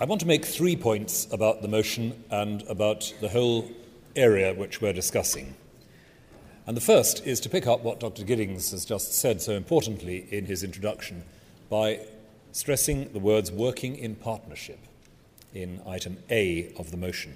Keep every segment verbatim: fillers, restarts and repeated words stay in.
I want to make three points about the motion and about the whole area which we're discussing. And the first is to pick up what Doctor Giddings has just said so importantly in his introduction by stressing the words working in partnership in item A of the motion.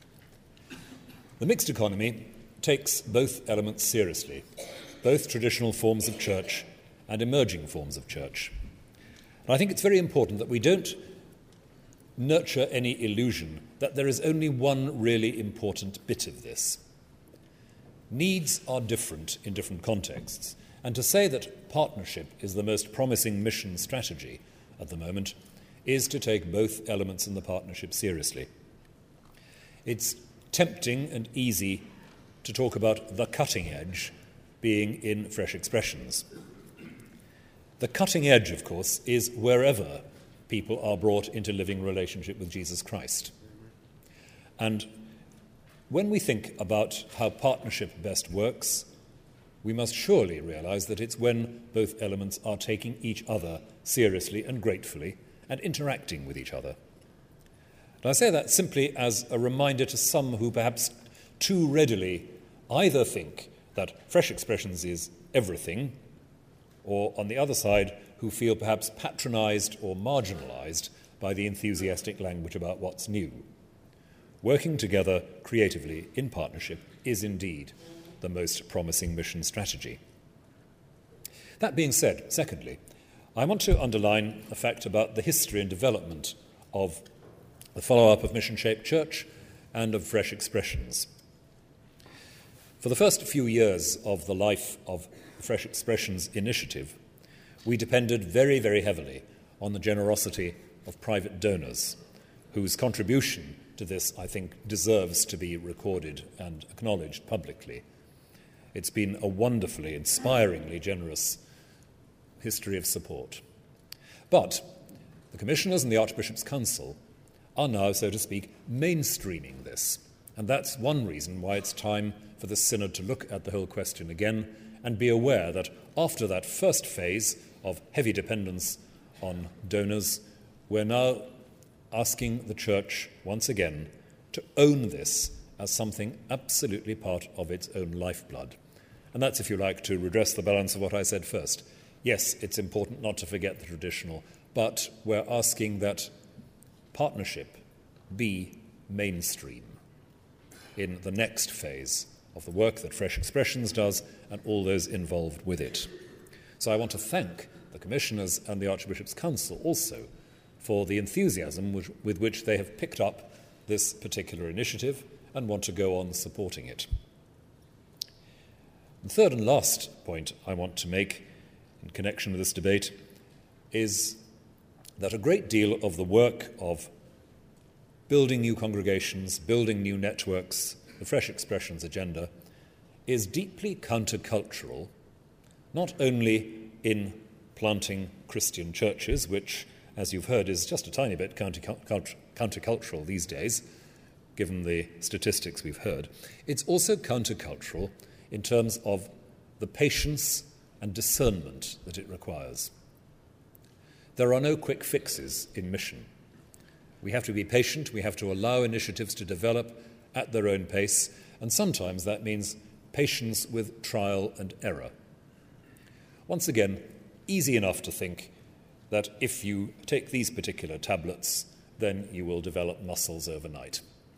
The mixed economy takes both elements seriously, both traditional forms of church and emerging forms of church. And I think it's very important that we don't nurture any illusion that there is only one really important bit of this. Needs are different in different contexts, and to say that partnership is the most promising mission strategy at the moment is to take both elements in the partnership seriously. It's tempting and easy to talk about the cutting edge being in Fresh Expressions. The cutting edge, of course, is wherever people are brought into living relationship with Jesus Christ. And when we think about how partnership best works, we must surely realize that it's when both elements are taking each other seriously and gratefully and interacting with each other. And I say that simply as a reminder to some who perhaps too readily either think that Fresh Expressions is everything, or on the other side, who feel perhaps patronized or marginalized by the enthusiastic language about what's new. Working together creatively in partnership is indeed the most promising mission strategy. That being said, secondly, I want to underline a fact about the history and development of the follow-up of Mission Shaped Church and of Fresh Expressions. For the first few years of the life of the Fresh Expressions initiative, we depended very, very heavily on the generosity of private donors, whose contribution to this, I think, deserves to be recorded and acknowledged publicly. It's been a wonderfully, inspiringly generous history of support. But the Commissioners and the Archbishop's Council are now, so to speak, mainstreaming this. And that's one reason why it's time for the Synod to look at the whole question again and be aware that after that first phase of heavy dependence on donors, we're now asking the Church once again to own this as something absolutely part of its own lifeblood. And that's, if you like, to redress the balance of what I said first. Yes, it's important not to forget the traditional, but we're asking that partnership be mainstream in the next phase of the work that Fresh Expressions does and all those involved with it. So I want to thank the Commissioners and the Archbishop's Council also for the enthusiasm which, with which they have picked up this particular initiative and want to go on supporting it. The third and last point I want to make in connection with this debate is that a great deal of the work of building new congregations, building new networks, the Fresh Expressions agenda, is deeply countercultural, not only in planting Christian churches, which, as you've heard, is just a tiny bit countercultural these days, given the statistics we've heard. It's also countercultural in terms of the patience and discernment that it requires. There are no quick fixes in mission. We have to be patient, we have to allow initiatives to develop at their own pace, and sometimes that means patience with trial and error. Once again, easy enough to think that if you take these particular tablets, then you will develop muscles overnight.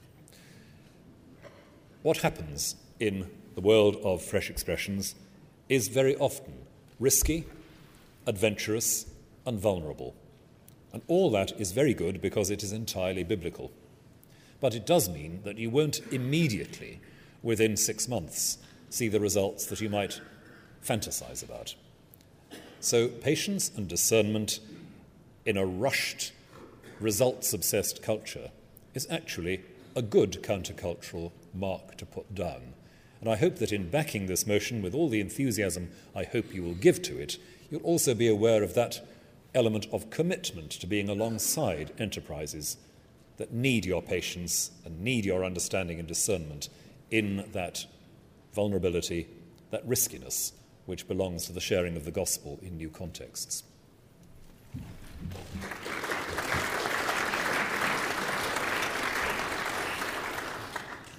What happens in the world of Fresh Expressions is very often risky, adventurous, and vulnerable. And all that is very good because it is entirely biblical. But it does mean that you won't immediately, within six months, see the results that you might fantasize about. So patience and discernment in a rushed, results-obsessed culture is actually a good countercultural mark to put down. And I hope that in backing this motion with all the enthusiasm I hope you will give to it, you'll also be aware of that element of commitment to being alongside enterprises that need your patience and need your understanding and discernment in that vulnerability, that riskiness, which belongs to the sharing of the gospel in new contexts.